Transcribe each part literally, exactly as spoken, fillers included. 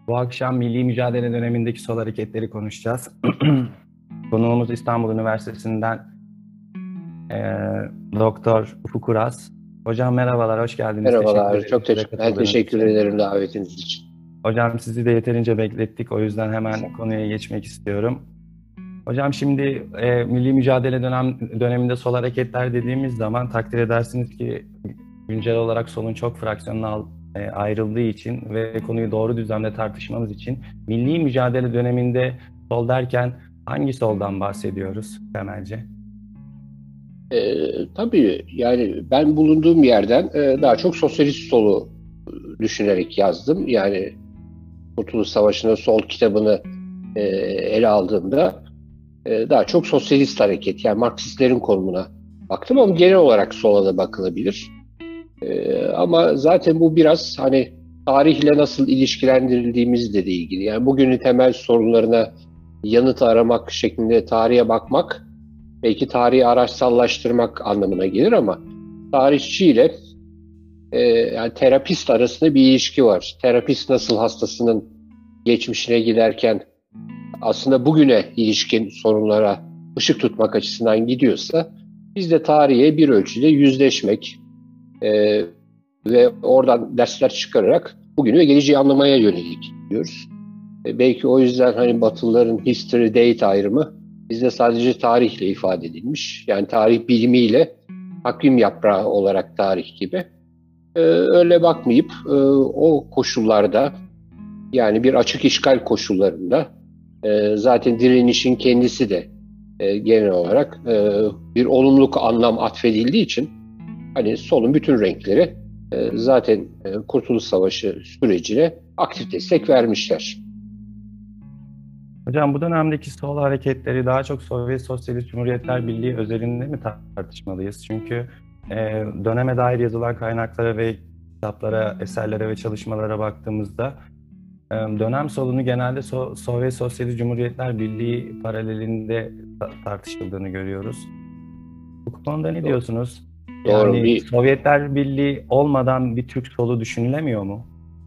Bu akşam milli mücadele dönemindeki sol hareketleri konuşacağız. Konuğumuz İstanbul Üniversitesi'nden eee Doktor Ufuk Uras. Hocam merhabalar, hoş geldiniz. Teşekkür Merhabalar, ederim çok bize teşekkür, ben katıldığınız teşekkür için. ederim davetiniz için. Hocam sizi de yeterince beklettik, o yüzden hemen konuya geçmek istiyorum. Hocam şimdi e, milli mücadele dönem, döneminde sol hareketler dediğimiz zaman takdir edersiniz ki güncel olarak solun çok fraksiyonuna e, ayrıldığı için ve konuyu doğru düzlemde tartışmamız için milli mücadele döneminde sol derken hangi soldan bahsediyoruz temelce? Ee, tabii yani ben bulunduğum yerden e, daha çok sosyalist solu e, düşünerek yazdım. Yani Kurtuluş Savaşı'nda Sol kitabını e, ele aldığımda e, daha çok sosyalist hareket, yani Marksistlerin konumuna baktım ama genel olarak sola da bakılabilir. E, ama zaten bu biraz hani tarihle nasıl ilişkilendirildiğimizle de ilgili. Yani bugünün temel sorunlarına yanıt aramak şeklinde tarihe bakmak belki tarihi araçsallaştırmak anlamına gelir ama tarihçiyle e, yani terapist arasında bir ilişki var. Terapist nasıl hastasının geçmişine giderken aslında bugüne ilişkin sorunlara ışık tutmak açısından gidiyorsa biz de tarihe bir ölçüde yüzleşmek e, ve oradan dersler çıkararak bugünü ve geleceği anlamaya yönelik diyoruz. E, belki o yüzden hani Batılıların history date ayrımı bizde sadece tarihle ifade edilmiş. Yani tarih bilimiyle takvim yaprağı olarak tarih gibi. Ee, öyle bakmayıp e, o koşullarda, yani bir açık işgal koşullarında e, zaten direnişin kendisi de e, genel olarak e, bir olumluluk anlam atfedildiği için hani solun bütün renkleri e, zaten e, Kurtuluş Savaşı sürecine aktif destek vermişler. Hocam bu dönemdeki sol hareketleri daha çok Sovyet Sosyalist Cumhuriyetler Birliği özelinde mi tartışmalıyız? Çünkü e, döneme dair yazılan kaynaklara ve kitaplara, eserlere ve çalışmalara baktığımızda e, dönem solunu genelde so Sovyet Sosyalist Cumhuriyetler Birliği paralelinde ta tartışıldığını görüyoruz. Bu konuda ne Doğru. diyorsunuz? Doğru. Yani Bir Sovyetler Birliği olmadan bir Türk solu düşünülemiyor mu?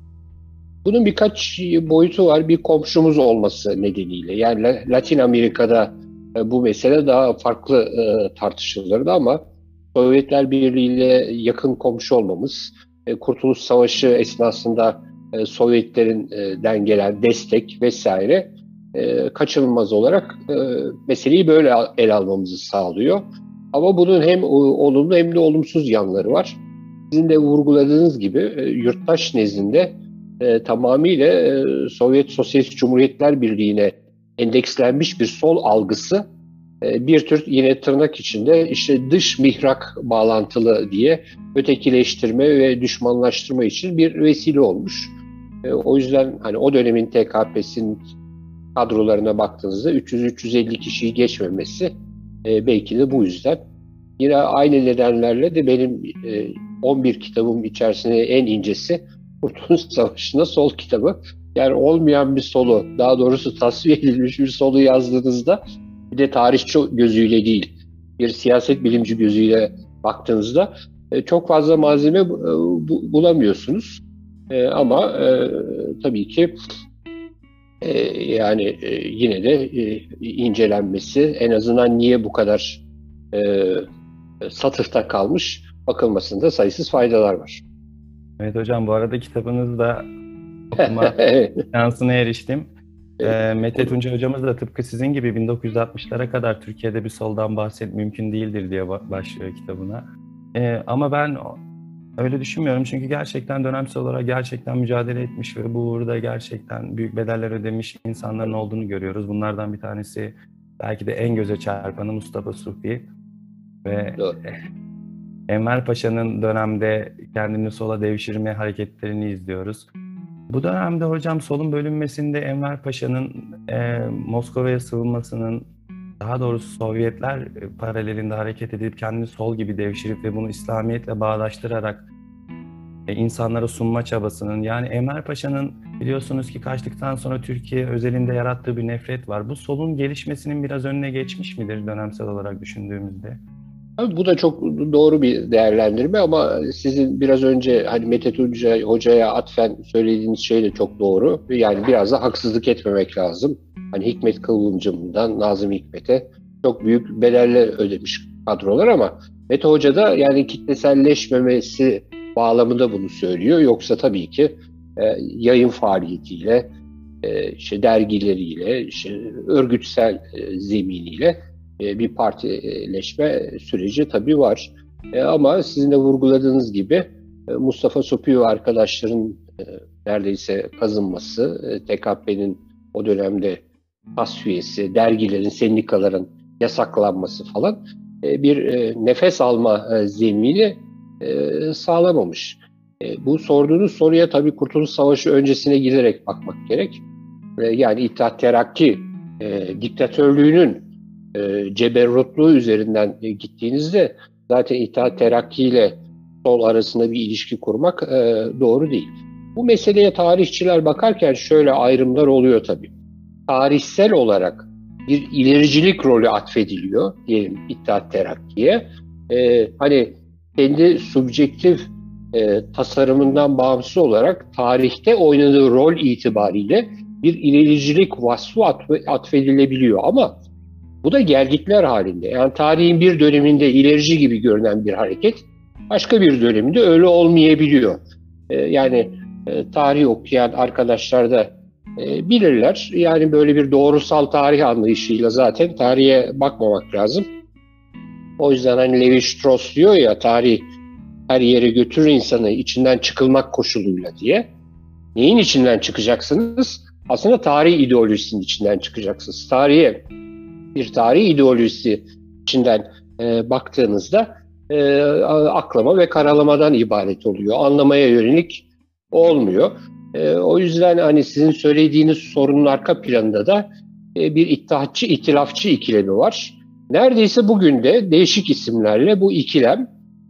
Bunun birkaç boyutu var. Bir komşumuz olması nedeniyle. Yani Latin Amerika'da e, bu mesele daha farklı e, tartışılırdı ama Sovyetler Birliği ile yakın komşu olmamız, e, Kurtuluş Savaşı esnasında e, Sovyetlerin gelen destek vesaire e, kaçınılmaz olarak e, meseleyi böyle ele almamızı sağlıyor. Ama bunun hem olumlu hem de olumsuz yanları var. Sizin de vurguladığınız gibi e, yurttaş nezdinde e, tamamıyla e, Sovyet Sosyalist Cumhuriyetler Birliği'ne endekslenmiş bir sol algısı e, bir tür yine tırnak içinde işte dış mihrak bağlantılı diye ötekileştirme ve düşmanlaştırma için bir vesile olmuş. E, o yüzden hani o dönemin T K P'sinin kadrolarına baktığınızda üç yüz üç yüz elli kişiyi geçmemesi e, belki de bu yüzden. Yine aynı nedenlerle de benim e, on bir kitabım içerisinde en incesi Kurtuluş Savaşı'nda sol kitabı. Yani olmayan bir solu, daha doğrusu tasfiye edilmiş bir solu yazdığınızda bir de tarihçi gözüyle değil, bir siyaset bilimci gözüyle baktığınızda e, çok fazla malzeme e, bu, bulamıyorsunuz. E, ama e, tabii ki e, yani e, yine de e, incelenmesi, en azından niye bu kadar e, satıfta kalmış bakılmasında sayısız faydalar var. Evet hocam, bu arada kitabınızda okuma şansına eriştim. E, Mete Tunca hocamız da tıpkı sizin gibi bin dokuz yüz altmışlara kadar Türkiye'de bir soldan bahset mümkün değildir diye başlıyor kitabına. E, ama ben öyle düşünmüyorum, çünkü gerçekten dönemsel olarak gerçekten mücadele etmiş ve bu uğurda gerçekten büyük bedeller ödemiş insanların olduğunu görüyoruz. Bunlardan bir tanesi belki de en göze çarpanı Mustafa Supi ve Doğru. Enver Paşa'nın dönemde kendini sola devşirme hareketlerini izliyoruz. Bu dönemde hocam solun bölünmesinde Enver Paşa'nın e, Moskova'ya sığınmasının, daha doğrusu Sovyetler paralelinde hareket edip kendini sol gibi devşirip ve bunu İslamiyet'le bağdaştırarak e, insanlara sunma çabasının, yani Enver Paşa'nın biliyorsunuz ki kaçtıktan sonra Türkiye özelinde yarattığı bir nefret var. Bu solun gelişmesinin biraz önüne geçmiş midir dönemsel olarak düşündüğümüzde? Tabii bu da çok doğru bir değerlendirme ama sizin biraz önce hani Mete Tunca Hoca'ya atfen söylediğiniz şey de çok doğru. Yani biraz da haksızlık etmemek lazım. Hani Hikmet Kıvılcım'dan Nazım Hikmet'e çok büyük bedeller ödemiş kadrolar ama Mete Hoca da yani kitleselleşmemesi bağlamında bunu söylüyor. Yoksa tabii ki e, yayın faaliyetiyle, e, işte dergileriyle, işte örgütsel e, zeminiyle bir partileşme süreci tabii var. E, ama sizin de vurguladığınız gibi e, Mustafa Sopi ve arkadaşların e, neredeyse kazınması, e, T K P'nin o dönemde tasfiyesi, dergilerin, sendikaların yasaklanması falan e, bir e, nefes alma e, zemini e, sağlamamış. E, bu sorduğunuz soruya tabii Kurtuluş Savaşı öncesine giderek bakmak gerek. E, yani İttihat Terakki e, diktatörlüğünün e, ceberrutluğu üzerinden e, gittiğinizde zaten İttihat Terakki ile sol arasında bir ilişki kurmak e, doğru değil. Bu meseleye tarihçiler bakarken şöyle ayrımlar oluyor tabii. Tarihsel olarak bir ilericilik rolü atfediliyor diyelim İttihat Terakki'ye. E, hani kendi subjektif e, tasarımından bağımsız olarak tarihte oynadığı rol itibariyle bir ilericilik vasfı atfedilebiliyor ama bu da gelgitler halinde. Yani tarihin bir döneminde ilerici gibi görünen bir hareket başka bir döneminde öyle olmayabiliyor. Ee, yani e, tarih okuyan arkadaşlar da e, bilirler. Yani böyle bir doğrusal tarih anlayışıyla zaten tarihe bakmamak lazım. O yüzden hani Levi Strauss diyor ya tarih her yere götürür insanı içinden çıkılmak koşuluyla diye. Neyin içinden çıkacaksınız? Aslında tarih ideolojisinin içinden çıkacaksınız. Tarihe bir tarih ideolojisi içinden e, baktığınızda e, aklama ve karalamadan ibaret oluyor. Anlamaya yönelik olmuyor. E, o yüzden hani sizin söylediğiniz sorunun arka planında da e, bir ittihatçı, itilafçı ikilemi var. Neredeyse bugün de değişik isimlerle bu ikilem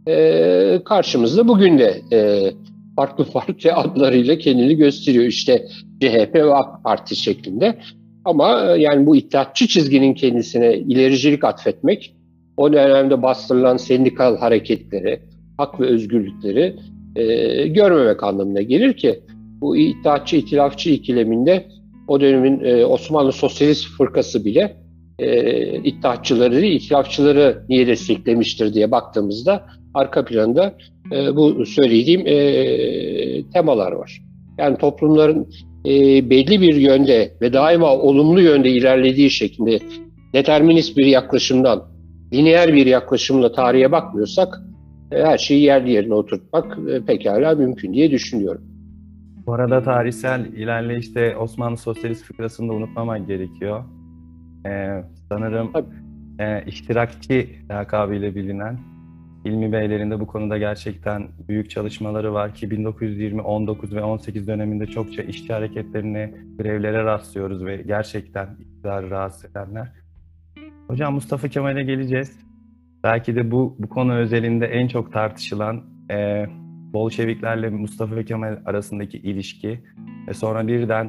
e, karşımızda bugün de e, farklı farklı adlarıyla kendini gösteriyor. İşte C H P ve AK Parti şeklinde. Ama yani bu iddiatçı çizginin kendisine ilericilik atfetmek, o dönemde bastırılan sendikal hareketleri, hak ve özgürlükleri e, görmemek anlamına gelir ki bu iddiatçı itilafçı ikileminde o dönemin e, Osmanlı Sosyalist Fırkası bile e, iddiatçıları, itilafçıları niye desteklemiştir diye baktığımızda arka planda e, bu söylediğim e, temalar var. Yani toplumların e, belli bir yönde ve daima olumlu yönde ilerlediği şeklinde determinist bir yaklaşımdan, lineer bir yaklaşımla tarihe bakmıyorsak e, her şeyi yerli yerine oturtmak e, pekala mümkün diye düşünüyorum. Bu arada tarihsel ilerleyişte Osmanlı Sosyalist Fıkrası'nı da unutmamak gerekiyor. Ee, sanırım e, iştirakçı lakabıyla bilinen İlmi Beylerin de bu konuda gerçekten büyük çalışmaları var ki bin dokuz yüz yirmi, on dokuz ve on sekiz döneminde çokça işçi hareketlerine, grevlere rastlıyoruz ve gerçekten iktidarı rahatsız edenler. Hocam Mustafa Kemal'e geleceğiz. Belki de bu bu konu özelinde en çok tartışılan e, Bolşeviklerle Mustafa Kemal arasındaki ilişki ve sonra birden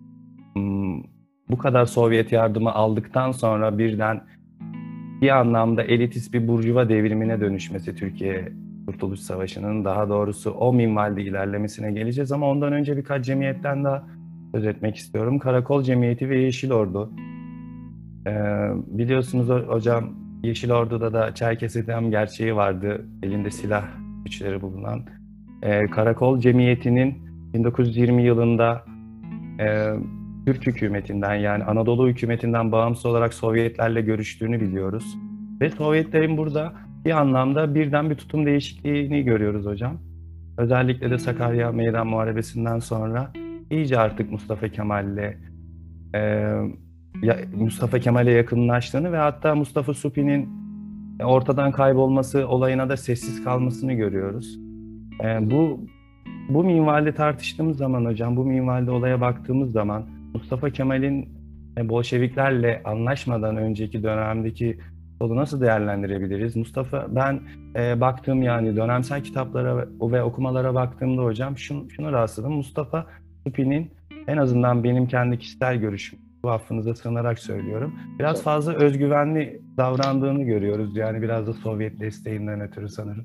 m, bu kadar Sovyet yardımı aldıktan sonra birden bir anlamda elitist bir burjuva devrimine dönüşmesi Türkiye Kurtuluş Savaşı'nın, daha doğrusu o minvalde ilerlemesine geleceğiz ama ondan önce birkaç cemiyetten daha söz etmek istiyorum. Karakol Cemiyeti ve Yeşil Ordu. Ee, biliyorsunuz hocam, Yeşil Ordu'da da Çerkes Edem gerçeği vardı, elinde silah güçleri bulunan. Ee, Karakol Cemiyeti'nin bin dokuz yüz yirmi yılında e, Türk hükümetinden, yani Anadolu hükümetinden bağımsız olarak Sovyetlerle görüştüğünü biliyoruz. Ve Sovyetlerin burada bir anlamda birden bir tutum değişikliğini görüyoruz hocam. Özellikle de Sakarya Meydan Muharebesi'nden sonra iyice artık Mustafa Kemal'le e, Mustafa Kemal'e yakınlaştığını ve hatta Mustafa Suppi'nin ortadan kaybolması olayına da sessiz kalmasını görüyoruz. E, bu bu minvalde tartıştığımız zaman hocam, bu minvalde olaya baktığımız zaman Mustafa Kemal'in Bolşeviklerle anlaşmadan önceki dönemdeki yolu nasıl değerlendirebiliriz? Mustafa, ben e, baktığım yani dönemsel kitaplara ve okumalara baktığımda hocam şunu, şunu rastladım. Mustafa Suppi'nin, en azından benim kendi kişisel görüşüm, bu affınıza sığınarak söylüyorum. Biraz fazla özgüvenli davrandığını görüyoruz. Yani biraz da Sovyet desteğinden ötürü sanırım.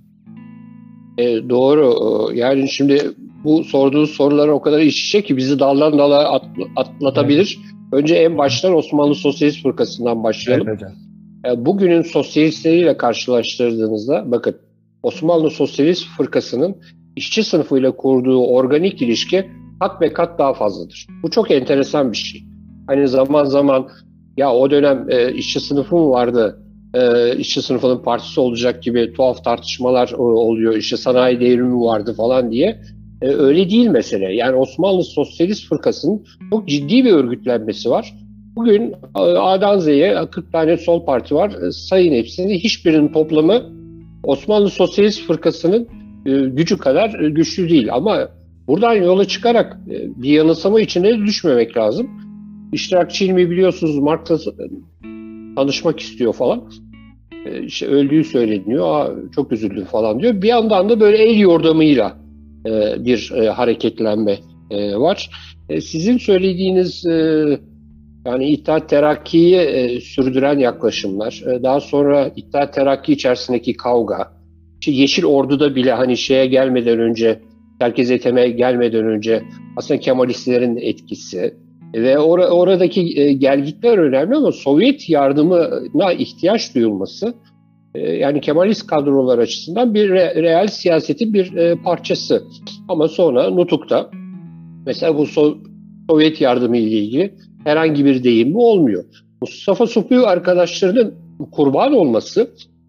E, doğru. Yani şimdi bu sorduğunuz sorular o kadar iç içe ki bizi daldan dala at, atlatabilir. Evet. Önce en baştan Osmanlı Sosyalist Fırkası'ndan başlayalım. Evet hocam. E, bugünün sosyalistleriyle karşılaştırdığınızda bakın Osmanlı Sosyalist Fırkası'nın işçi sınıfıyla kurduğu organik ilişki kat ve kat daha fazladır. Bu çok enteresan bir şey. Hani zaman zaman ya o dönem e, işçi sınıfı mı vardı, e, işçi sınıfının partisi olacak gibi tuhaf tartışmalar e, oluyor. İşte sanayi devrimi vardı falan diye. E, öyle değil mesele. Yani Osmanlı Sosyalist Fırkası'nın çok ciddi bir örgütlenmesi var. Bugün A'dan Z'ye kırk tane sol parti var. E, sayın hepsini. Hiçbirinin toplamı Osmanlı Sosyalist Fırkası'nın e, gücü kadar e, güçlü değil. Ama buradan yola çıkarak e, bir yanılsama içine düşmemek lazım. İştirakçı ilmi biliyorsunuz Marx'la tanışmak istiyor falan. E, işte öldüğü söyleniyor. Aa, çok üzüldüm falan diyor. Bir yandan da böyle el yordamıyla e, bir e, hareketlenme e, var. E, sizin söylediğiniz e, yani İttihat Terakki'yi e, sürdüren yaklaşımlar, e, daha sonra İttihat Terakki içerisindeki kavga, işte Yeşil Ordu'da bile hani şeye gelmeden önce, Çerkez Etem'e gelmeden önce aslında Kemalistlerin etkisi ve or- oradaki e, gelgitler önemli ama Sovyet yardımına ihtiyaç duyulması e, yani Kemalist kadrolar açısından bir re- real siyasetin bir e, parçası. Ama sonra Nutuk'ta mesela bu so- Sovyet yardımı ile ilgili herhangi bir deyim mi olmuyor. Mustafa Suphi arkadaşlarının kurban olması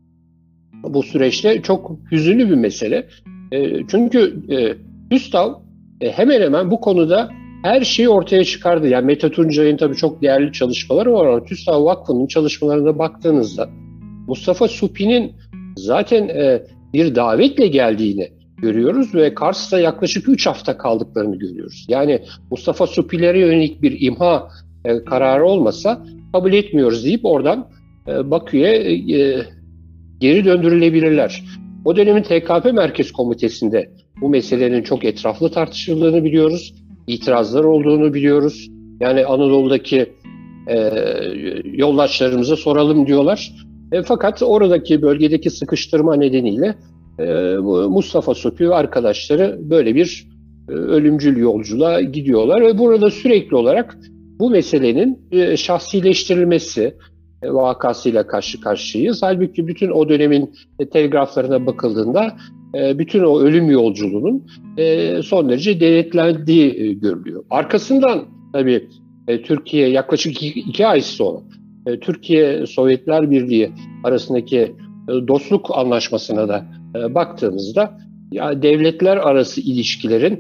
bu süreçte çok hüzünlü bir mesele. E, çünkü e, TÜSTAV e, hemen hemen bu konuda her şeyi ortaya çıkardı. Yani Mete Tuncay'ın tabii çok değerli çalışmaları var ama TÜSTAV Vakfı'nın çalışmalarına baktığınızda Mustafa Suphi'nin zaten e, bir davetle geldiğini görüyoruz ve Kars'ta yaklaşık üç hafta kaldıklarını görüyoruz. Yani Mustafa Suphi'lere yönelik bir imha e, kararı olmasa kabul etmiyoruz deyip oradan e, Bakü'ye e, geri döndürülebilirler. O dönemin T K P Merkez Komitesi'nde bu meselenin çok etraflı tartışıldığını biliyoruz. İtirazlar olduğunu biliyoruz. Yani Anadolu'daki e, yoldaşlarımıza soralım diyorlar. E, fakat oradaki bölgedeki sıkıştırma nedeniyle e, Mustafa Suphi ve arkadaşları böyle bir e, ölümcül yolculuğa gidiyorlar ve burada sürekli olarak bu meselenin e, şahsileştirilmesi e, vakasıyla karşı karşıyayız. Halbuki bütün o dönemin e, telgraflarına bakıldığında e, bütün o ölüm yolculuğunun e, son derece denetlendiği e, görülüyor. Arkasından tabii e, Türkiye yaklaşık iki, iki ay sonra e, Türkiye Sovyetler Birliği arasındaki e, dostluk anlaşmasına da e, baktığımızda ya devletler arası ilişkilerin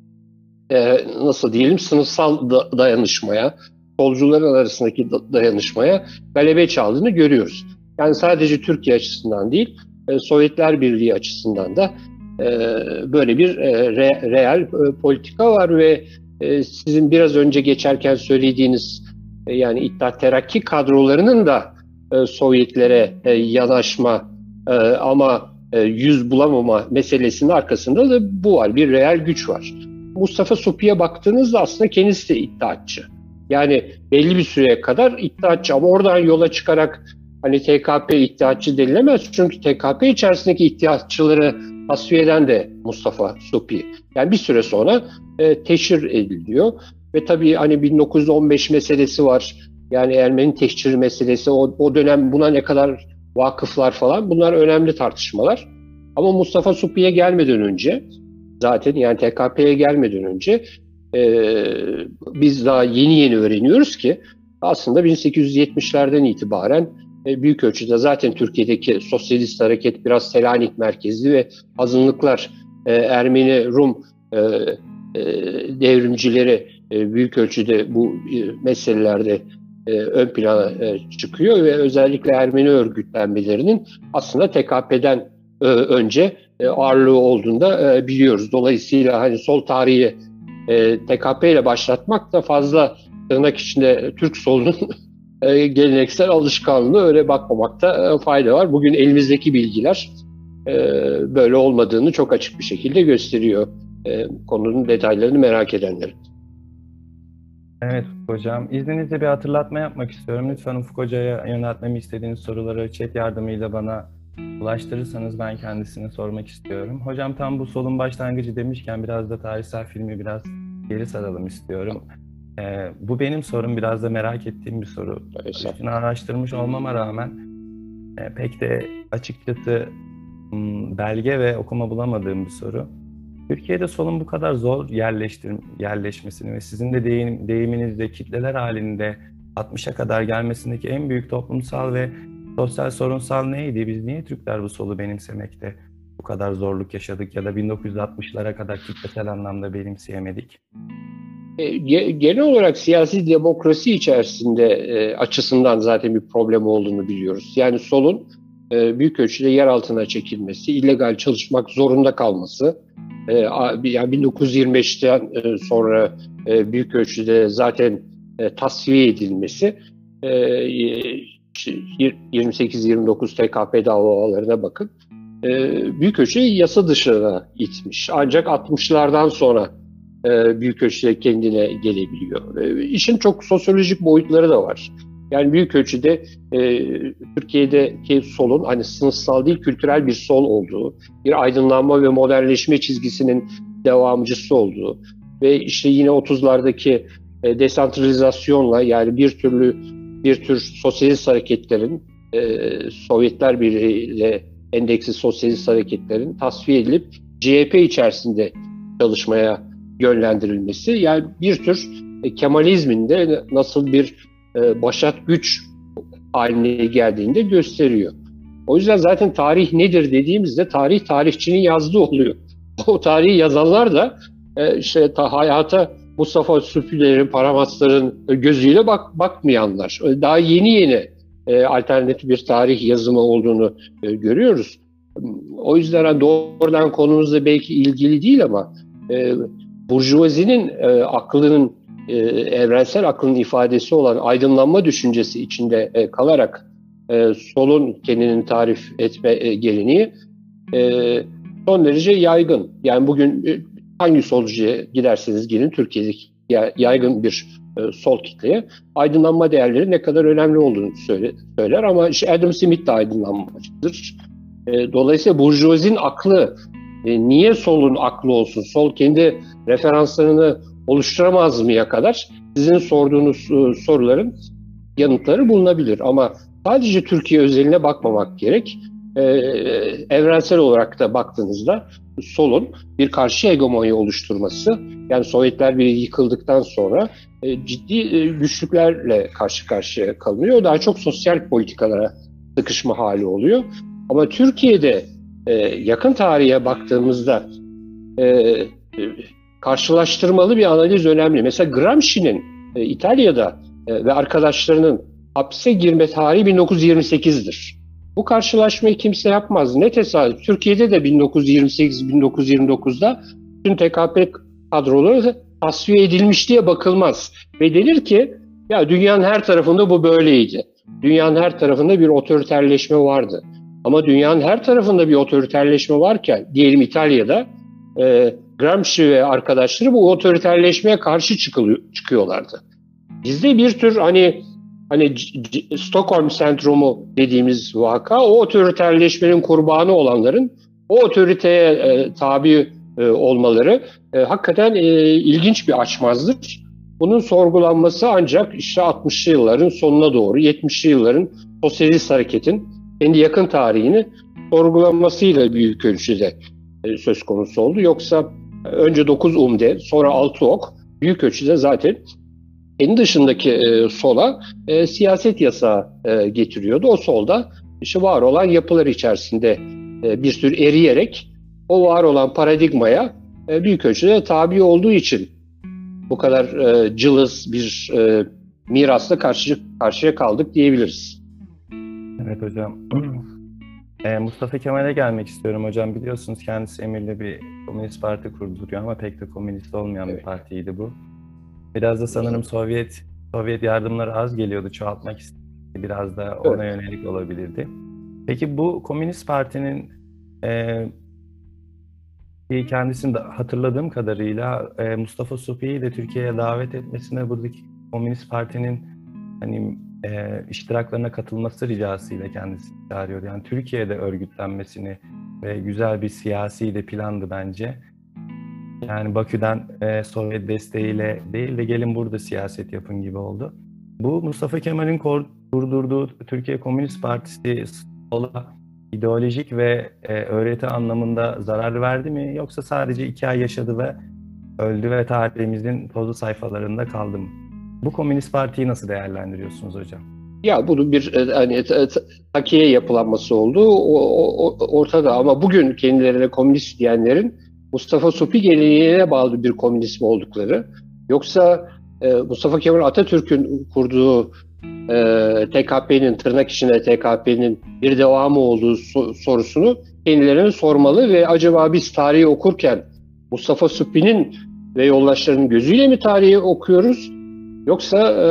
e, nasıl diyelim sınıfsal da, dayanışmaya, solcuların arasındaki da, dayanışmaya galebe çaldığını görüyoruz. Yani sadece Türkiye açısından değil, e, Sovyetler Birliği açısından da e, böyle bir e, re, real e, politika var ve e, sizin biraz önce geçerken söylediğiniz e, yani İttihat Terakki kadrolarının da e, Sovyetlere e, yanaşma e, ama e, yüz bulamama meselesinin arkasında da bu var. Bir real güç var. Mustafa Suphi'ye baktığınızda aslında kendisi de iddiatçı. Yani belli bir süreye kadar iddiatçı ama oradan yola çıkarak hani T K P iddiatçı denilemez. Çünkü T K P içerisindeki iddiatçıları tasfiye eden de Mustafa Suphi. Yani bir süre sonra e, teşhir ediliyor. Ve tabii hani bin dokuz yüz on beş meselesi var. Yani Ermeni tehciri meselesi. O, o dönem buna ne kadar vakıflar falan bunlar önemli tartışmalar. Ama Mustafa Suphi'ye gelmeden önce zaten yani T K P'ye gelmeden önce e, biz daha yeni yeni öğreniyoruz ki aslında bin sekiz yüz yetmişlerden itibaren e, büyük ölçüde zaten Türkiye'deki sosyalist hareket biraz Selanik merkezli ve azınlıklar e, Ermeni, Rum e, e, devrimcileri e, büyük ölçüde bu e, meselelerde e, ön plana e, çıkıyor ve özellikle Ermeni örgütlenmelerinin aslında T K P'den e, önce e, ağırlığı olduğunu da e, biliyoruz. Dolayısıyla hani sol tarihi e, T K P ile başlatmak da fazla tırnak içinde Türk solunun e, geleneksel alışkanlığı öyle bakmamakta e, fayda var. Bugün elimizdeki bilgiler e, böyle olmadığını çok açık bir şekilde gösteriyor e, konunun detaylarını merak edenler. Evet hocam. İzninizle bir hatırlatma yapmak istiyorum. Lütfen Ufuk Hoca'ya yöneltmemi istediğiniz soruları chat yardımıyla bana ulaştırırsanız ben kendisine sormak istiyorum. Hocam tam bu solun başlangıcı demişken biraz da tarihsel filmi biraz geri saralım istiyorum. Ee, bu benim sorum, biraz da merak ettiğim bir soru. Üstüne araştırmış olmama rağmen e, pek de açıkçası m, belge ve okuma bulamadığım bir soru. Türkiye'de solun bu kadar zor yerleştir yerleşmesini ve sizin de deyim, deyiminizde kitleler halinde altmışa kadar gelmesindeki en büyük toplumsal ve sosyal sorunsal neydi? Biz niye Türkler bu solu benimsemekte bu kadar zorluk yaşadık ya da bin dokuz yüz altmışlara kadar kitlesel anlamda benimseyemedik? E, genel olarak siyasi demokrasi içerisinde e, açısından zaten bir problem olduğunu biliyoruz. Yani solun e, büyük ölçüde yer altına çekilmesi, illegal çalışmak zorunda kalması, e, yani bin dokuz yüz yirmi beşten e, sonra e, büyük ölçüde zaten e, tasfiye edilmesi, e, yirmi sekiz yirmi dokuz T K P davalarına bakın, e, büyük ölçüde yasa dışına itmiş. Ancak altmışlardan sonra büyük ölçüde kendine gelebiliyor. İşin çok sosyolojik boyutları da var. Yani büyük ölçüde e, Türkiye'deki solun hani sınıfsal değil kültürel bir sol olduğu, bir aydınlanma ve modernleşme çizgisinin devamcısı olduğu ve işte yine otuzlardaki e, desantralizasyonla, yani bir türlü bir tür sosyalist hareketlerin e, Sovyetler Birliği ile endeksli sosyalist hareketlerin tasfiye edilip C H P içerisinde çalışmaya yönlendirilmesi, yani bir tür e, Kemalizmin de nasıl bir e, başat güç haline geldiğini de gösteriyor. O yüzden zaten tarih nedir dediğimizde tarih tarihçinin yazdığı oluyor. O tarihi yazanlar da e, işte ta, hayata Mustafa Süpüler'in, Paramasların gözüyle bak, bakmayanlar. Daha yeni yeni e, alternatif bir tarih yazımı olduğunu e, görüyoruz. O yüzden doğrudan konumuzla belki ilgili değil ama e, Burjuvazinin e, aklının, e, evrensel aklın ifadesi olan aydınlanma düşüncesi içinde e, kalarak e, solun kendini tarif etme e, geleneği e, son derece yaygın. Yani bugün e, hangi solcuya giderseniz gidin Türkiye'deki yaygın bir e, sol kitleye aydınlanma değerleri ne kadar önemli olduğunu söyle, söyler ama işte Adam Smith de aydınlanmacıdır. E, dolayısıyla Burjuvazinin aklı E, niye solun aklı olsun? Sol kendi referanslarını oluşturamaz mıya kadar sizin sorduğunuz e, soruların yanıtları bulunabilir. Ama sadece Türkiye özeline bakmamak gerek. E, evrensel olarak da baktığınızda solun bir karşı hegemonya oluşturması, yani Sovyetler Birliği yıkıldıktan sonra e, ciddi e, güçlüklerle karşı karşıya kalınıyor. Daha çok sosyal politikalara sıkışma hali oluyor. Ama Türkiye'de Ee, yakın tarihe baktığımızda e, e, karşılaştırmalı bir analiz önemli. Mesela Gramsci'nin e, İtalya'da e, ve arkadaşlarının hapse girme tarihi bin dokuz yüz yirmi sekizdir. Bu karşılaşmayı kimse yapmaz. Ne tesadüf. Türkiye'de de bin dokuz yüz yirmi sekiz bin dokuz yüz yirmi dokuzda tüm T K P kadroları tasfiye edilmiş diye bakılmaz. Ve denir ki ya dünyanın her tarafında bu böyleydi. Dünyanın her tarafında bir otoriterleşme vardı. Ama dünyanın her tarafında bir otoriterleşme varken, diyelim İtalya'da, e, Gramsci ve arkadaşları bu otoriterleşmeye karşı çıkılıyor, çıkıyorlardı. Bizde bir tür hani hani Stockholm sendromu dediğimiz vaka, o otoriterleşmenin kurbanı olanların o otoriteye e, tabi e, olmaları e, hakikaten e, ilginç bir açmazdır. Bunun sorgulanması ancak işte altmışlı yılların sonuna doğru, yetmişli yılların sosyalist hareketin kendi yakın tarihini sorgulamasıyla büyük ölçüde e, söz konusu oldu. Yoksa önce dokuz umde, sonra altı ok büyük ölçüde zaten kendi dışındaki e, sola e, siyaset yasağı e, getiriyordu. O solda işte var olan yapılar içerisinde e, bir tür eriyerek o var olan paradigmaya e, büyük ölçüde tabi olduğu için bu kadar e, cılız bir e, mirasla karşı karşıya kaldık diyebiliriz. Evet hocam. Ee, Mustafa Kemal'e gelmek istiyorum hocam. Biliyorsunuz kendisi emirli bir komünist parti kurduruyor ama pek de komünist olmayan bir partiydi bu. Biraz da sanırım Sovyet Sovyet yardımları az geliyordu. Çoğaltmak istedi. Biraz da ona yönelik olabilirdi. Peki bu komünist partinin e, kendisini de hatırladığım kadarıyla e, Mustafa Suphi'yi de Türkiye'ye davet etmesine buradaki Komünist Parti'nin hani e, iştiraklarına katılması ricasıyla kendisi çağırıyor. Yani Türkiye'de örgütlenmesini ve güzel bir siyasi de plandı bence. Yani Bakü'den e, Sovyet desteğiyle değil de gelin burada siyaset yapın gibi oldu. Bu Mustafa Kemal'in kurdurduğu Türkiye Komünist Partisi sola ideolojik ve e, öğreti anlamında zarar verdi mi? Yoksa sadece iki ay yaşadı ve öldü ve tarihimizin tozlu sayfalarında kaldı mı? Bu Komünist Parti'yi nasıl değerlendiriyorsunuz hocam? Ya bunun bir hani takiye yapılanması oldu o, o, ortada, ama bugün kendilerine komünist diyenlerin Mustafa Suphi geleneğine bağlı bir komünizm oldukları, yoksa e, Mustafa Kemal Atatürk'ün kurduğu e, T K P'nin, tırnak içinde T K P'nin bir devamı olduğu so- sorusunu kendilerine sormalı ve acaba biz tarihi okurken Mustafa Suphi'nin ve yoldaşlarının gözüyle mi tarihi okuyoruz? Yoksa e,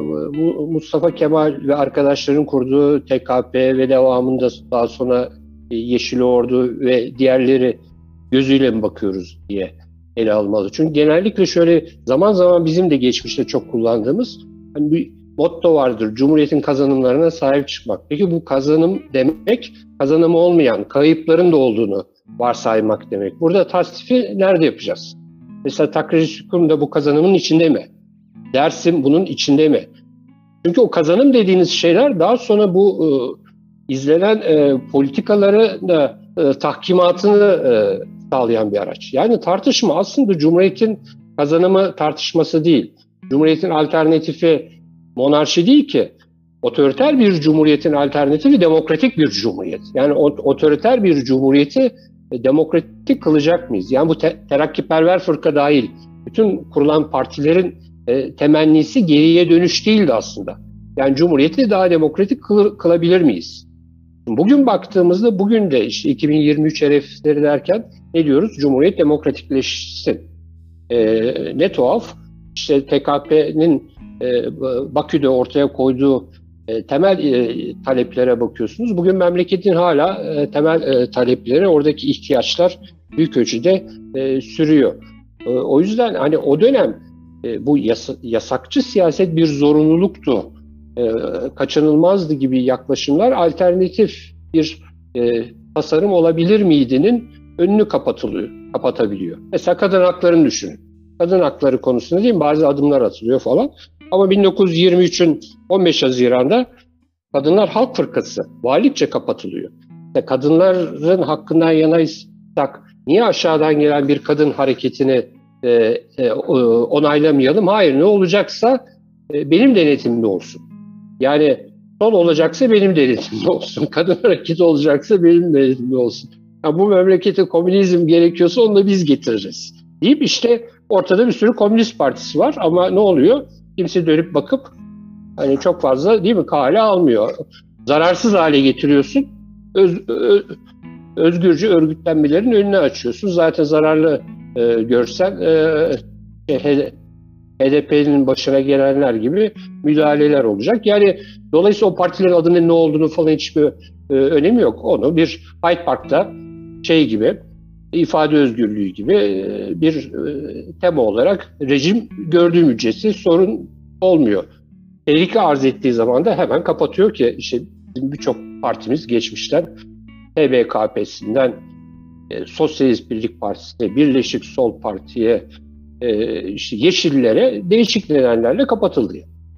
Mustafa Kemal ve arkadaşların kurduğu T K P ve devamında daha sonra Yeşil Ordu ve diğerleri gözüyle mi bakıyoruz diye ele almalı. Çünkü genellikle şöyle zaman zaman bizim de geçmişte çok kullandığımız hani bir motto vardır: Cumhuriyetin kazanımlarına sahip çıkmak. Peki bu kazanım demek, kazanımı olmayan, kayıpların da olduğunu varsaymak demek. Burada tasnifi nerede yapacağız? Mesela Takriz-i da bu kazanımın içinde mi? Dersim bunun içinde mi? Çünkü o kazanım dediğiniz şeyler daha sonra bu e, izlenen e, politikaları da e, tahkimatını e, sağlayan bir araç. Yani tartışma aslında Cumhuriyet'in kazanımı tartışması değil. Cumhuriyet'in alternatifi monarşi değil ki. Otoriter bir cumhuriyetin alternatifi demokratik bir cumhuriyet. Yani otoriter bir cumhuriyeti e, demokratik kılacak mıyız? Yani bu te- terakkiperver fırka dahil bütün kurulan partilerin E, temennisi geriye dönüş değildi aslında. Yani Cumhuriyeti daha demokratik kıl, kılabilir miyiz? Bugün baktığımızda, bugün de işte iki bin yirmi üç hedefleri derken ne diyoruz? Cumhuriyet demokratikleşsin. E, ne tuhaf. İşte T K P'nin e, Bakü'de ortaya koyduğu e, temel e, taleplere bakıyorsunuz. Bugün memleketin hala e, temel e, talepleri, oradaki ihtiyaçlar büyük ölçüde e, sürüyor. E, o yüzden hani o dönem bu yas- yasakçı siyaset bir zorunluluktu, e, kaçınılmazdı gibi yaklaşımlar alternatif bir e, tasarım olabilir miydinin önünü kapatılıyor, kapatabiliyor. Mesela kadın haklarını düşünün. Kadın hakları konusunda değil mi? Bazı adımlar atılıyor falan. Ama bin dokuz yüz yirmi üçün on beş Haziran'da Kadınlar Halk Fırkası valilikçe kapatılıyor. İşte kadınların hakkından yanaysak niye aşağıdan gelen bir kadın hareketini E, e, onaylamayalım? Hayır, ne olacaksa e, benim denetimimde olsun. Yani sol olacaksa benim denetimimde olsun. Kadın hareketi olacaksa benim denetimimde olsun. Yani bu memlekete komünizm gerekiyorsa onu da biz getiririz deyip işte ortada bir sürü komünist partisi var, ama ne oluyor? Kimse dönüp bakıp hani çok fazla değil mi kale almıyor. Zararsız hale getiriyorsun. Öz, öz, özgürce örgütlenmelerin önünü açıyorsun. Zaten zararlı E, görsen e, H D P'nin başına gelenler gibi müdahaleler olacak. Yani dolayısıyla o partilerin adının ne olduğunu falan hiçbir e, önemi yok. Onu bir Hyde Park'ta şey gibi, ifade özgürlüğü gibi e, bir e, tema olarak rejim gördüğü müddetçe sorun olmuyor. Tehlike arz ettiği zaman da hemen kapatıyor ki işte bizim birçok partimiz geçmişten H B K P'sinden Sosyalist Birlik Partisi'ne, Birleşik Sol Parti'ye, e, işte Yeşillere değişik nedenlerle kapatıldı.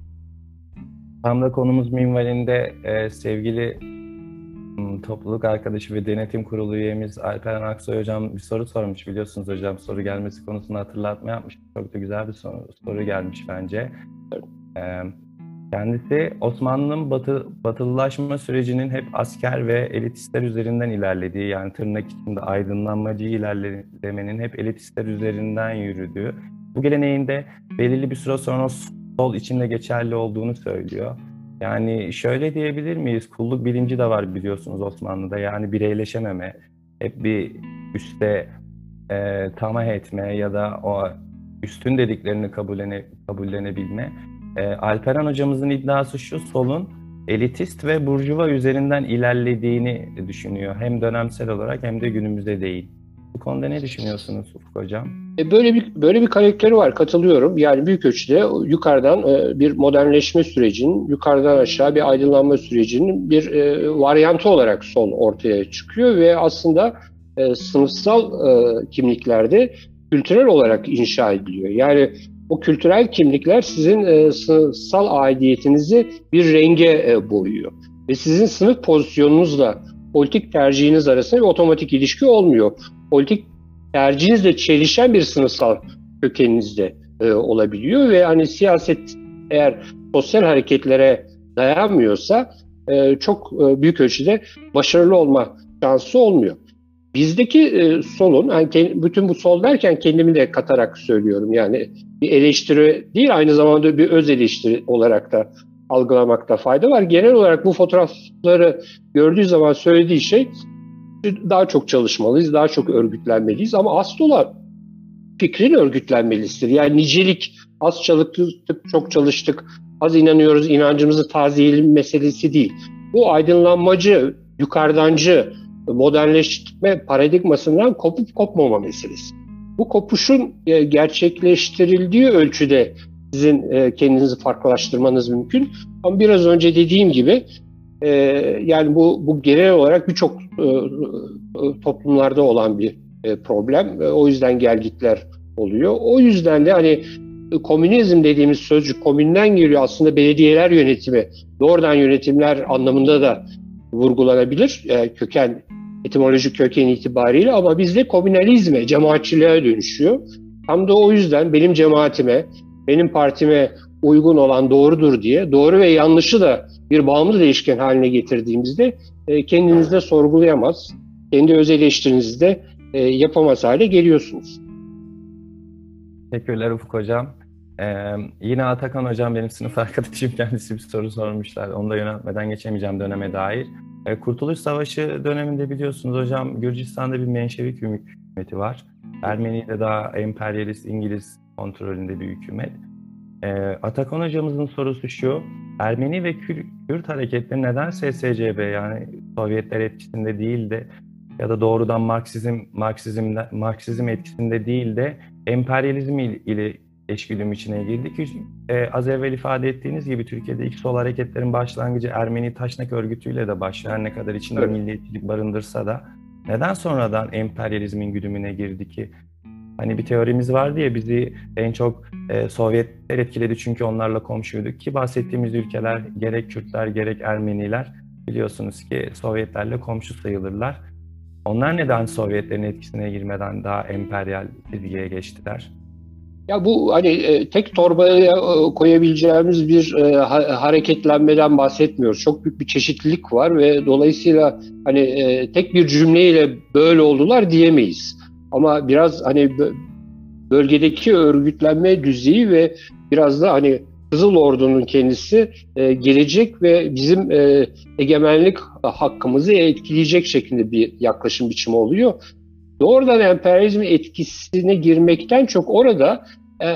Tam da konumuz minvalinde e, sevgili m, topluluk arkadaşı ve denetim kurulu üyemiz Alperen Aksoy hocam bir soru sormuş, biliyorsunuz hocam, soru gelmesi konusunda hatırlatma yapmış. Çok da güzel bir soru, soru gelmiş bence. Evet. E, Kendisi Osmanlı'nın batı, batılılaşma sürecinin hep asker ve elitistler üzerinden ilerlediği, yani tırnak içinde aydınlanmacı ilerlemenin hep elitistler üzerinden yürüdüğü, bu geleneğinde belirli bir süre sonra sol içinde geçerli olduğunu söylüyor. Yani şöyle diyebilir miyiz? Kulluk bilinci de var biliyorsunuz Osmanlı'da. Yani bireyleşememe, hep bir üste e, tamah etme ya da o üstün dediklerini kabullene, kabullenebilme. E, Alperen hocamızın iddiası şu: solun elitist ve burjuva üzerinden ilerlediğini düşünüyor. Hem dönemsel olarak hem de günümüzde değil. Bu konuda ne düşünüyorsunuz Ufuk Hocam? E böyle bir böyle bir karakteri var, katılıyorum. Yani büyük ölçüde yukarıdan e, bir modernleşme sürecinin, yukarıdan aşağı bir aydınlanma sürecinin bir e, varyantı olarak sol ortaya çıkıyor ve aslında e, sınıfsal e, kimliklerde kültürel olarak inşa ediliyor. Yani o kültürel kimlikler sizin e, sınıfsal aidiyetinizi bir renge e, boyuyor. Ve sizin sınıf pozisyonunuzla politik tercihiniz arasında bir otomatik ilişki olmuyor. Politik tercihinizle çelişen bir sınıfsal kökeniniz de e, olabiliyor ve hani siyaset eğer sosyal hareketlere dayanmıyorsa e, çok e, büyük ölçüde başarılı olma şansı olmuyor. Bizdeki e, solun, yani bütün bu sol derken kendimi de katarak söylüyorum, yani bir eleştiri değil, aynı zamanda bir öz eleştiri olarak da algılamakta fayda var. Genel olarak bu fotoğrafları gördüğü zaman söylediği şey, daha çok çalışmalıyız, daha çok örgütlenmeliyiz ama asıl olan fikrin örgütlenmelisidir. Yani nicelik, az çalıştık, çok çalıştık, az inanıyoruz, inancımızı tazeleyelim meselesi değil. Bu aydınlanmacı, yukarıdancı, modernleşme paradigmasından kopup kopmama meselesi. Bu kopuşun gerçekleştirildiği ölçüde sizin kendinizi farklılaştırmanız mümkün. Ama biraz önce dediğim gibi e, yani bu, bu genel olarak birçok e, toplumlarda olan bir e, problem. E, o yüzden gelgitler oluyor. O yüzden de hani komünizm dediğimiz sözcük komünden geliyor. Aslında belediyeler yönetimi, doğrudan yönetimler anlamında da vurgulanabilir. E, köken, etimolojik köken itibariyle, ama bizde komünalizme, cemaatçiliğe dönüşüyor. Tam da o yüzden benim cemaatime, benim partime uygun olan doğrudur diye, doğru ve yanlışı da bir bağımlı değişken haline getirdiğimizde e, kendinizde sorgulayamaz, kendi öz eleştirinizi de e, yapamaz hale geliyorsunuz. Teşekkürler Ufuk Hocam. Ee, yine Atakan Hocam, benim sınıf arkadaşım, kendisi bir soru sormuşlar. Onu da yöneltmeden geçemeyeceğim döneme dair. Ee, Kurtuluş Savaşı döneminde biliyorsunuz hocam, Gürcistan'da bir Menşevik hükümeti var. Ermeni'de daha emperyalist İngiliz kontrolünde bir hükümet. Ee, Atakan hocamızın sorusu şu: Ermeni ve Kürt hareketleri neden S S C B, yani Sovyetler etkisinde değil de ya da doğrudan Marksizm Marksizm Marksizm etkisinde değil de emperyalizm ile eşgüdüm içine girdi ki e, az evvel ifade ettiğiniz gibi Türkiye'de ilk sol hareketlerin başlangıcı Ermeni Taşnak örgütüyle de başlıyor. Her ne kadar içinde evet. milliyetçilik barındırsa da neden sonradan emperyalizmin güdümüne girdi ki? Hani bir teorimiz vardı ya, bizi en çok e, Sovyetler etkiledi çünkü onlarla komşuyduk ki bahsettiğimiz ülkeler gerek Kürtler gerek Ermeniler biliyorsunuz ki Sovyetlerle komşu sayılırlar. Onlar neden Sovyetlerin etkisine girmeden daha emperyal çizgiye geçtiler? Ya bu hani e, tek torbaya e, koyabileceğimiz bir e, ha, hareketlenmeden bahsetmiyoruz. Çok büyük bir çeşitlilik var ve dolayısıyla hani e, tek bir cümleyle böyle oldular diyemeyiz. Ama biraz hani bölgedeki örgütlenme düzeyi ve biraz da hani Kızıl Ordu'nun kendisi e, gelecek ve bizim e, egemenlik hakkımızı etkileyecek şeklinde bir yaklaşım biçimi oluyor. Doğrudan emperyalizmin etkisine girmekten çok orada e,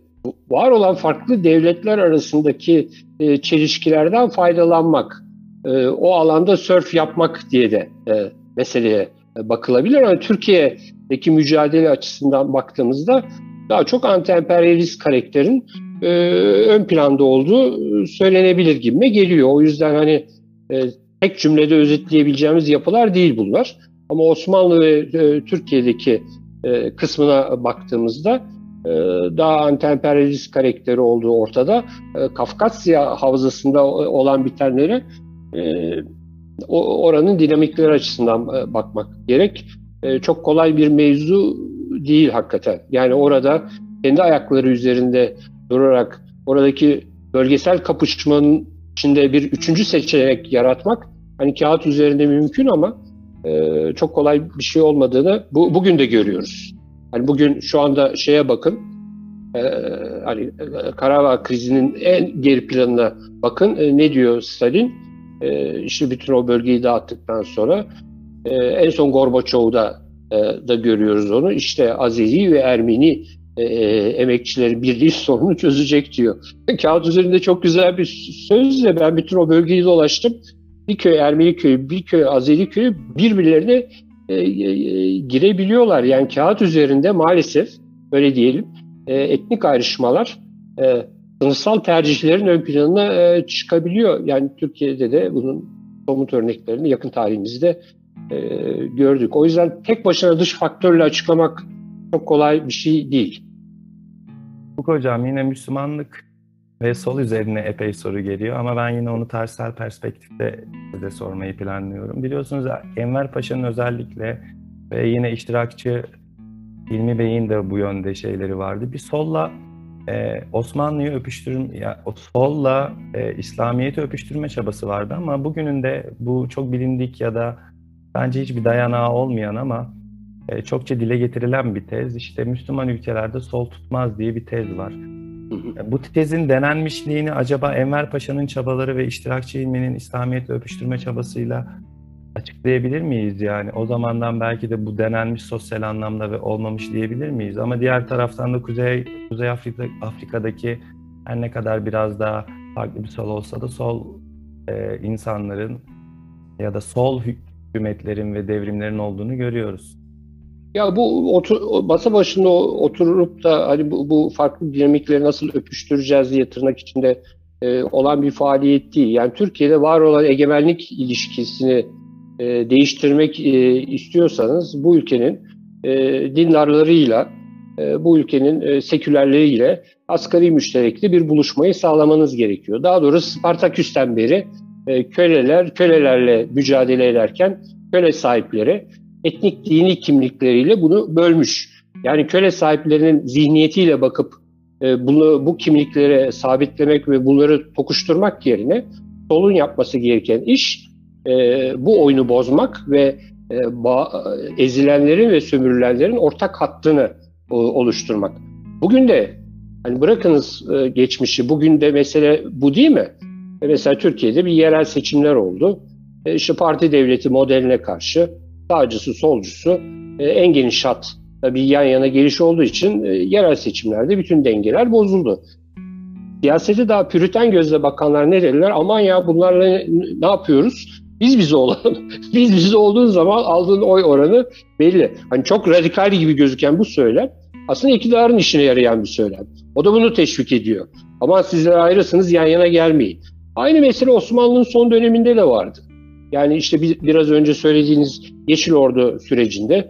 var olan farklı devletler arasındaki e, çelişkilerden faydalanmak, e, o alanda sörf yapmak diye de e, meseleye bakılabilir. Ama Türkiye'deki mücadele açısından baktığımızda daha çok anti-emperyalist karakterin e, ön planda olduğu söylenebilir gibime geliyor. O yüzden hani e, tek cümlede özetleyebileceğimiz yapılar değil bunlar. Ama Osmanlı ve e, Türkiye'deki e, kısmına baktığımızda e, daha anti-emperyalist karakteri olduğu ortada. E, Kafkasya havzasında olan bitenlere e, o, oranın dinamikleri açısından e, bakmak gerek. E, çok kolay bir mevzu değil hakikaten. Yani orada kendi ayakları üzerinde durarak oradaki bölgesel kapışmanın içinde bir üçüncü seçenek yaratmak hani kağıt üzerinde mümkün ama Ee, çok kolay bir şey olmadığını bu, bugün de görüyoruz. Hani bugün şu anda şeye bakın, e, hani Karabağ krizinin en geri planına bakın, e, ne diyor Stalin? E, işte bütün o bölgeyi dağıttıktan sonra e, en son Gorbaçov'da e, da görüyoruz onu. İşte Azeri ve Ermeni e, emekçilerin birliği sorunu çözecek diyor. Kağıt üzerinde çok güzel bir sözle ben bütün o bölgeyi dolaştım. Bir köy Ermeni köyü, bir köy Azeri köyü birbirlerine e, e, girebiliyorlar. Yani kağıt üzerinde maalesef öyle diyelim e, etnik ayrışmalar e, sınıfsal tercihlerin ön planına e, çıkabiliyor. Yani Türkiye'de de bunun somut örneklerini yakın tarihimizde e, gördük. O yüzden tek başına dış faktörle açıklamak çok kolay bir şey değil. Bu hocam yine Müslümanlık ve sol üzerine epey soru geliyor ama ben yine onu tarihsel perspektifte size sormayı planlıyorum. Biliyorsunuz Enver Paşa'nın özellikle ve yine iştirakçı Hilmi Bey'in de bu yönde şeyleri vardı. Bir solla e, Osmanlı'yı öpüştürme, ya, o solla e, İslamiyet'i öpüştürme çabası vardı ama bugünün de bu çok bilindik ya da bence hiçbir dayanağı olmayan ama e, çokça dile getirilen bir tez. İşte Müslüman ülkelerde sol tutmaz diye bir tez var. Bu tezin denenmişliğini acaba Enver Paşa'nın çabaları ve iştirakçı ilminin İslamiyet'le öpüştürme çabasıyla açıklayabilir miyiz? Yani o zamandan belki de bu denenmiş sosyal anlamda ve olmamış diyebilir miyiz? Ama diğer taraftan da Kuzey Kuzey Afrika, Afrika'daki her ne kadar biraz daha farklı bir sol olsa da sol e, insanların ya da sol hükümetlerin ve devrimlerin olduğunu görüyoruz. Ya bu otur, masa başında oturup da hani bu, bu farklı dinamikleri nasıl öpüştüreceğiz diye tırnak içinde e, olan bir faaliyet değil. Yani Türkiye'de var olan egemenlik ilişkisini e, değiştirmek e, istiyorsanız bu ülkenin e, dindarlarıyla, e, bu ülkenin e, sekülerleriyle asgari müşterekli bir buluşmayı sağlamanız gerekiyor. Daha doğrusu Spartaküs'ten beri e, köleler, kölelerle mücadele ederken köle sahipleri etnik dini kimlikleriyle bunu bölmüş. Yani köle sahiplerinin zihniyetiyle bakıp e, bunu bu kimliklere sabitlemek ve bunları tokuşturmak yerine solun yapması gereken iş e, bu oyunu bozmak ve e, ba- ezilenlerin ve sömürülenlerin ortak hattını o, oluşturmak. Bugün de hani bırakınız e, geçmişi, bugün de mesele bu değil mi? E, mesela Türkiye'de bir yerel seçimler oldu. E, işte parti devleti modeline karşı sağcısı, solcusu e, en geniş hatta bir yan yana geliş olduğu için e, yerel seçimlerde bütün dengeler bozuldu. Siyasete daha püriten gözle bakanlar ne dediler? Aman ya bunlarla ne, ne yapıyoruz? Biz bize olalım. Biz bize olduğun zaman aldığın oy oranı belli. Hani çok radikal gibi gözüken bu söylem aslında iktidarın işine yarayan bir söylem. O da bunu teşvik ediyor. Aman sizler ayrısınız, yan yana gelmeyin. Aynı mesele Osmanlı'nın son döneminde de vardı. Yani işte bir, biraz önce söylediğiniz Yeşil Ordu sürecinde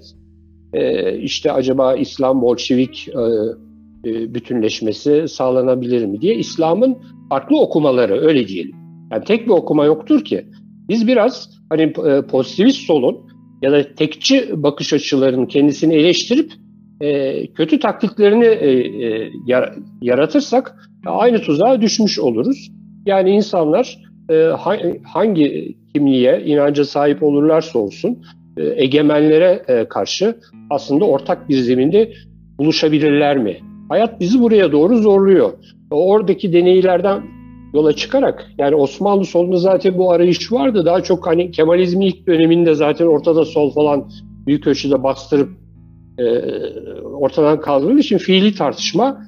e, işte acaba İslam Bolşevik e, e, bütünleşmesi sağlanabilir mi diye İslam'ın farklı okumaları öyle diyelim. Yani tek bir okuma yoktur ki. Biz biraz hani e, pozitivist solun ya da tekçi bakış açılarının kendisini eleştirip e, kötü taklitlerini e, e, yar, yaratırsak aynı tuzağa düşmüş oluruz. Yani insanlar e, hangi kimliğe, inanca sahip olurlarsa olsun e, egemenlere e, karşı aslında ortak bir zeminde buluşabilirler mi? Hayat bizi buraya doğru zorluyor. Oradaki deneylerden yola çıkarak yani Osmanlı solunda zaten bu arayış vardı. Daha çok hani Kemalizmin ilk döneminde zaten ortada sol falan büyük ölçüde bastırıp e, ortadan kaldırıldığı için fiili tartışma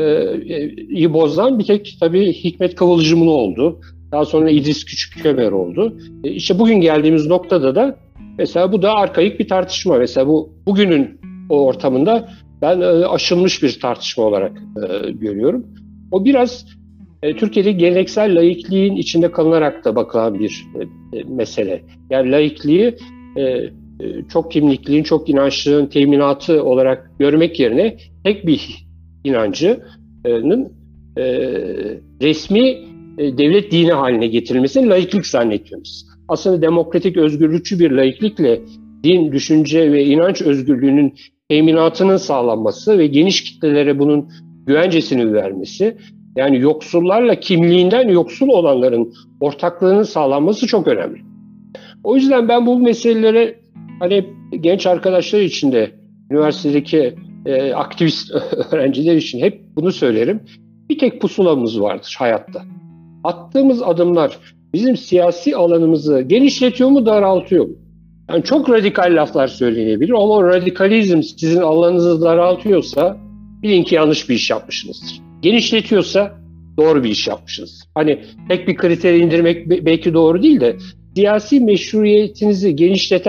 iyi bozan bir tek tabii Hikmet Kıvılcımlı oldu. Daha sonra İdris Küçükömer oldu. E işte bugün geldiğimiz noktada da mesela bu da arkaik bir tartışma. Mesela bu bugünün o ortamında ben e, aşılmış bir tartışma olarak e, görüyorum. O biraz e, Türkiye'de geleneksel laikliğin içinde kalınarak da bakılan bir e, mesele. Yani laikliği e, e, çok kimlikliğin, çok inançlığın teminatı olarak görmek yerine tek bir inancının e, resmi e, devlet dini haline getirilmesini laiklik zannediyoruz. Aslında demokratik, özgürlükçü bir laiklikle din, düşünce ve inanç özgürlüğünün teminatının sağlanması ve geniş kitlelere bunun güvencesini vermesi, yani yoksullarla kimliğinden yoksul olanların ortaklığının sağlanması çok önemli. O yüzden ben bu meselelere hani genç arkadaşlar için de üniversitedeki e, aktivist öğrenciler için hep bunu söylerim. Bir tek pusulamız vardır hayatta. Attığımız adımlar bizim siyasi alanımızı genişletiyor mu, daraltıyor mu? Yani çok radikal laflar söylenebilir ama o radikalizm sizin alanınızı daraltıyorsa bilin ki yanlış bir iş yapmışsınızdır. Genişletiyorsa doğru bir iş yapmışsınız. Hani tek bir kriteri indirmek belki doğru değil de siyasi meşruiyetinizi genişleten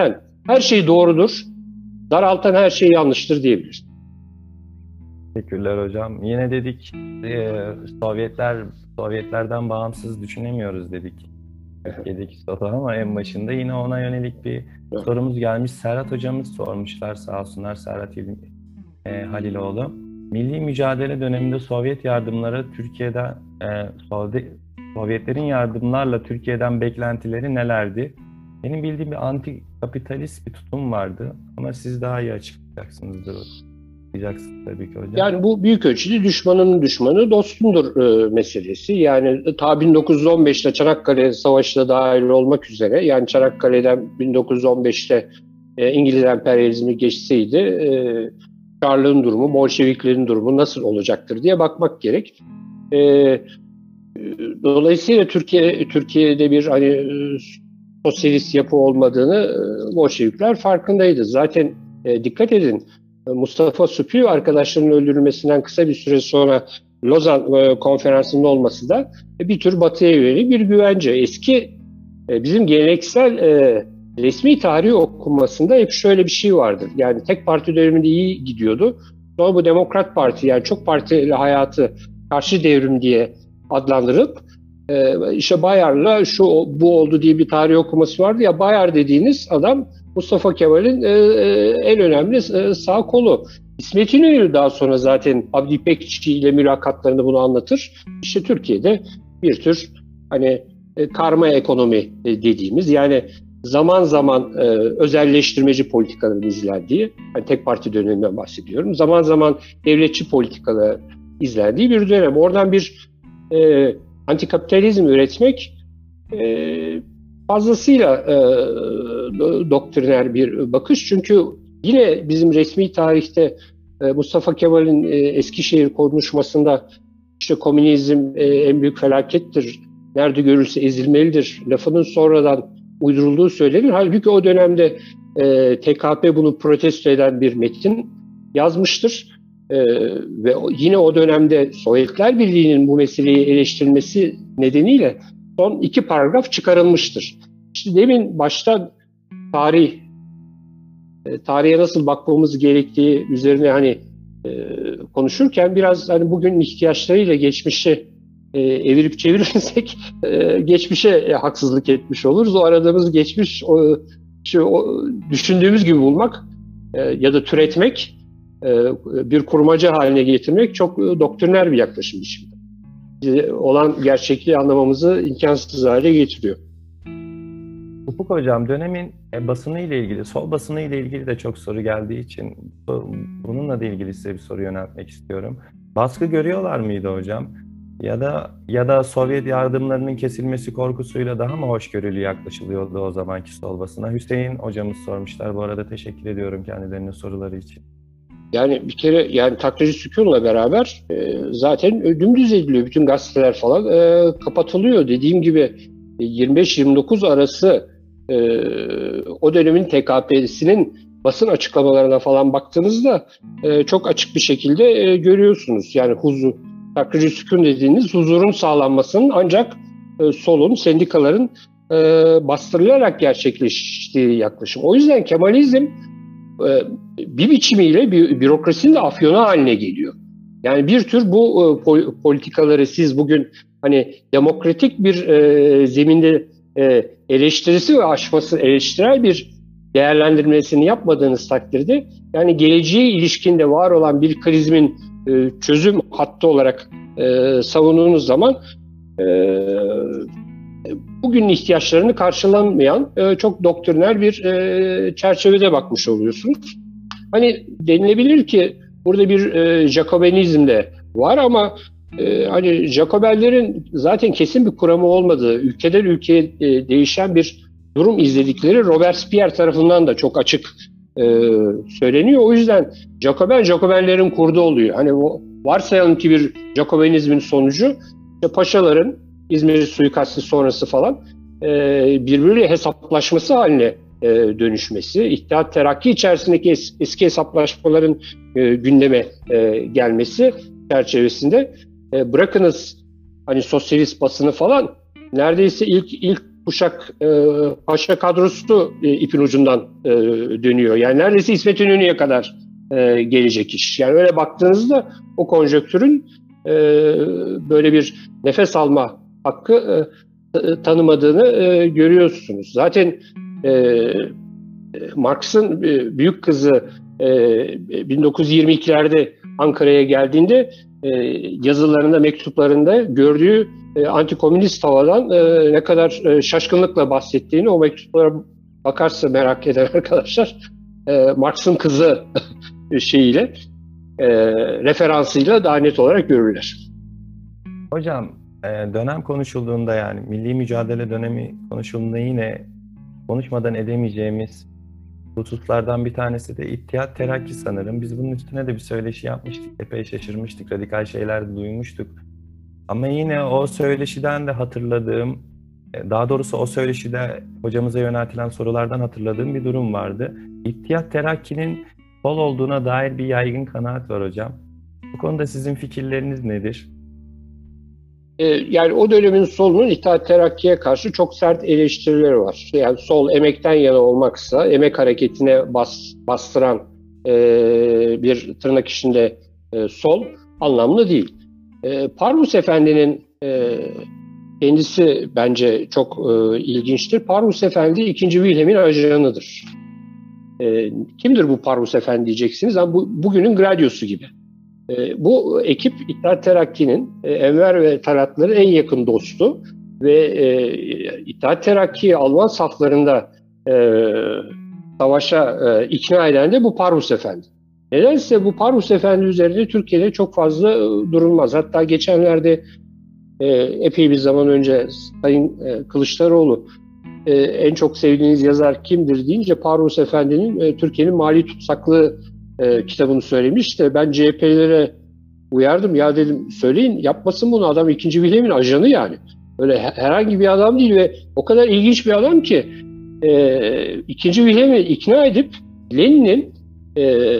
her şey doğrudur, daraltan her şey yanlıştır diyebiliriz. Teşekkürler hocam. Yine dedik e, Sovyetler Sovyetlerden bağımsız düşünemiyoruz dedik. Türkiye'deki soru ama en başında yine ona yönelik bir evet. sorumuz gelmiş. Serhat hocamız sormuşlar sağ olsunlar. Serhat İl, e, Haliloğlu. Milli mücadele döneminde Sovyet yardımları Türkiye'den e, Sovyetlerin yardımlarla Türkiye'den beklentileri nelerdi? Benim bildiğim bir anti kapitalist bir tutum vardı ama siz daha iyi açıklayacaksınızdır. Diyeceksiniz tabii ki hocam. Yani bu büyük ölçüde düşmanın düşmanı dostundur e, meselesi. Yani ta bin dokuz yüz on beşte Çanakkale Savaşı'na dahil olmak üzere, yani Çanakkale'den bin dokuz yüz on beşte e, İngiliz emperyalizmi geçseydi e, Çarlığın durumu, Bolşeviklerin durumu nasıl olacaktır diye bakmak gerek. E, dolayısıyla Türkiye Türkiye'de bir hani e, sosyalist yapı olmadığını e, Bolşevikler farkındaydı. Zaten e, dikkat edin. Mustafa Süpü arkadaşlarının öldürülmesinden kısa bir süre sonra Lozan e, konferansında olması da e, bir tür Batı'ya yönelik bir güvence. Eski e, bizim geleneksel e, resmi tarih okunmasında hep şöyle bir şey vardır. Yani tek parti döneminde iyi gidiyordu. Sonra bu Demokrat Parti, yani çok partili hayatı karşı devrim diye adlandırıp e, işte Bayar'la şu bu oldu diye bir tarih okuması vardı ya. Bayar dediğiniz adam Mustafa Kemal'in e, en önemli e, sağ kolu. İsmet İnönü daha sonra zaten Abdi İpekçi ile mülakatlarında bunu anlatır. İşte Türkiye'de bir tür hani e, karma ekonomi e, dediğimiz, yani zaman zaman e, özelleştirmeci politikaların izlendiği, yani tek parti döneminden bahsediyorum. Zaman zaman devletçi politikalar izlendiği bir dönem. Oradan bir e, antikapitalizm üretmek e, fazlasıyla e, doktriner bir bakış. Çünkü yine bizim resmi tarihte e, Mustafa Kemal'in e, Eskişehir konuşmasında işte komünizm e, en büyük felakettir, nerede görülse ezilmelidir lafının sonradan uydurulduğu söylenir. Halbuki o dönemde e, T K P bunu protesto eden bir metin yazmıştır. E, ve yine o dönemde Sovyetler Birliği'nin bu meseleyi eleştirilmesi nedeniyle son iki paragraf çıkarılmıştır. İşte demin başta tarih, e, tarihe nasıl bakmamız gerektiği üzerine hani e, konuşurken biraz hani bugünün ihtiyaçlarıyla geçmişi e, evirip çevirirsek e, geçmişe e, haksızlık etmiş oluruz. O aradığımız geçmiş o, şu, o, düşündüğümüz gibi bulmak e, ya da türetmek, e, bir kurmaca haline getirmek çok e, doktriner bir yaklaşım biçimi. Bize olan gerçekliği anlamamızı imkansız hale getiriyor. Ufuk Hocam, dönemin e, basını ile ilgili, sol basını ile ilgili de çok soru geldiği için bununla da ilgili size bir soru yöneltmek istiyorum. Baskı görüyorlar mıydı hocam? Ya da ya da Sovyet yardımlarının kesilmesi korkusuyla daha mı hoşgörülü yaklaşılıyordu o zamanki sol basına? Hüseyin hocamız sormuşlar. Bu arada teşekkür ediyorum kendilerinin soruları için. Yani bir kere yani taklacı sükunla beraber e, zaten dümdüz ediliyor. Bütün gazeteler falan e, kapatılıyor. Dediğim gibi yirmi beş yirmi dokuz arası e, o dönemin T K P'sinin basın açıklamalarına falan baktığınızda e, çok açık bir şekilde e, görüyorsunuz. Yani huzur, taklacı sükun dediğiniz huzurun sağlanmasının ancak e, solun, sendikaların e, bastırılarak gerçekleştiği yaklaşım. O yüzden Kemalizm bir biçimiyle bir bürokrasinin de afyonu haline geliyor. Yani bir tür bu politikaları siz bugün hani demokratik bir e, zeminde e, eleştirisi ve aşması, eleştirel bir değerlendirmesini yapmadığınız takdirde, yani geleceğe ilişkinde var olan bir krizmin e, çözüm hattı olarak e, savunduğunuz zaman e, bugünün ihtiyaçlarını karşılanmayan e, çok doktriner bir e, çerçevede bakmış oluyorsunuz. Hani denilebilir ki burada bir e, Jacobenizm de var ama e, hani Jacobellerin zaten kesin bir kuramı olmadığı, ülkeden ülkeye e, değişen bir durum izledikleri Robespierre tarafından da çok açık e, söyleniyor. O yüzden Jacobin, Jacobinlerin kurdu oluyor. Hani o, varsayalım ki bir Jacobenizmin sonucu işte paşaların İzmir suikastı sonrası falan e, birbiriyle hesaplaşması haline e, dönüşmesi, İttihat Terakki içerisindeki es, eski hesaplaşmaların e, gündeme e, gelmesi çerçevesinde e, bırakınız hani sosyalist basını falan, neredeyse ilk ilk kuşak e, paşa kadrosu e, ipin ucundan e, dönüyor. Yani neredeyse İsmet İnönü'ye kadar e, gelecek iş. Yani öyle baktığınızda o konjonktürün e, böyle bir nefes alma hakkı e, tanımadığını e, görüyorsunuz. Zaten e, Marx'ın e, büyük kızı e, bin dokuz yüz yirmi ikilerde Ankara'ya geldiğinde e, yazılarında, mektuplarında gördüğü e, antikomünist havadan e, ne kadar e, şaşkınlıkla bahsettiğini, o mektuplara bakarsa merak eden arkadaşlar, e, Marx'ın kızı şeyiyle, e, referansıyla daha net olarak görürler. Hocam, dönem konuşulduğunda, yani milli mücadele dönemi konuşulduğunda yine konuşmadan edemeyeceğimiz hususlardan bir tanesi de İttihat Terakki sanırım. Biz bunun üstüne de bir söyleşi yapmıştık. Epey şaşırmıştık. Radikal şeyler de duymuştuk. Ama yine o söyleşiden de hatırladığım, daha doğrusu o söyleşide hocamıza yöneltilen sorulardan hatırladığım bir durum vardı. İttihat Terakki'nin sol olduğuna dair bir yaygın kanaat var hocam. Bu konuda sizin fikirleriniz nedir? Yani o dönemin solunun İttihat Terakki'ye karşı çok sert eleştirileri var. Yani sol emekten yana olmaksa, emek hareketine bas, bastıran e, bir tırnak içinde e, sol anlamlı değil. E, Parvus Efendi'nin e, kendisi bence çok e, ilginçtir. Parvus Efendi ikinci Wilhelm'in ajanıdır. E, kimdir bu Parvus Efendi diyeceksiniz ama bu, bugünün Gladius'u gibi. E, bu ekip İttihat Terakki'nin e, Enver ve Talatların en yakın dostu ve e, İttihat Terakki'yi Alman saflarında e, savaşa e, ikna eden de bu Parvus Efendi. Nedense bu Parvus Efendi üzerinde Türkiye'de çok fazla e, durulmaz. Hatta geçenlerde e, epey bir zaman önce Sayın e, Kılıçdaroğlu e, en çok sevdiğiniz yazar kimdir deyince Parvus Efendi'nin e, Türkiye'nin mali tutsaklığı E, kitabını söylemiş de ben C H P'lilere uyardım. Ya dedim, söyleyin yapmasın bunu, adam ikinci Wilhelm'in ajanı yani. Öyle herhangi bir adam değil ve o kadar ilginç bir adam ki e, ikinci Wilhelm'i ikna edip Lenin'in e, e,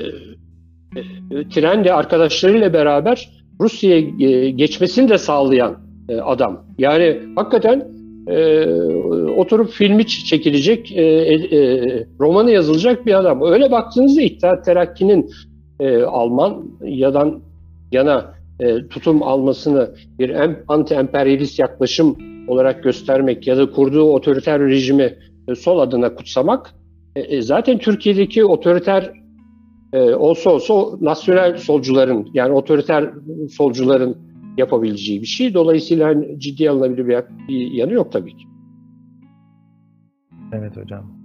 trende arkadaşlarıyla beraber Rusya'ya e, geçmesini de sağlayan e, adam. Yani hakikaten e, oturup filmi çekilecek, e, e, romanı yazılacak bir adam. Öyle baktığınızda İttihat Terakki'nin e, Almanya'dan yana e, tutum almasını bir anti-emperyalist yaklaşım olarak göstermek ya da kurduğu otoriter rejimi e, sol adına kutsamak e, zaten Türkiye'deki otoriter e, olsa olsa nasyonel solcuların, yani otoriter solcuların yapabileceği bir şey. Dolayısıyla ciddiye alınabilir bir yanı yok tabii ki. Evet hocam.